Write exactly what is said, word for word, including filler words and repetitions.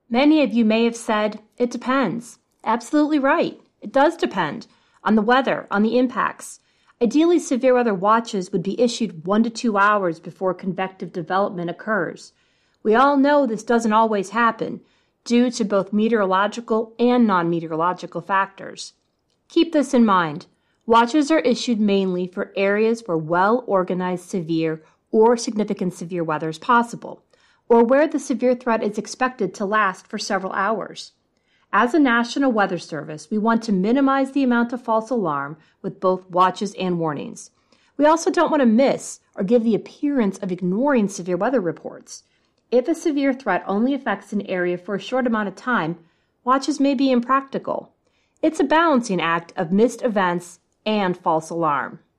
Many of you may have said, it depends. Absolutely right. It does depend on the weather, on the impacts. Ideally, severe weather watches would be issued one to two hours before convective development occurs. We all know this doesn't always happen due to both meteorological and non-meteorological factors. Keep this in mind. Watches are issued mainly for areas where well-organized severe or significant severe weather is possible, or where the severe threat is expected to last for several hours. As a National Weather Service, we want to minimize the amount of false alarm with both watches and warnings. We also don't want to miss or give the appearance of ignoring severe weather reports. If a severe threat only affects an area for a short amount of time, watches may be impractical. It's a balancing act of missed events and false alarm.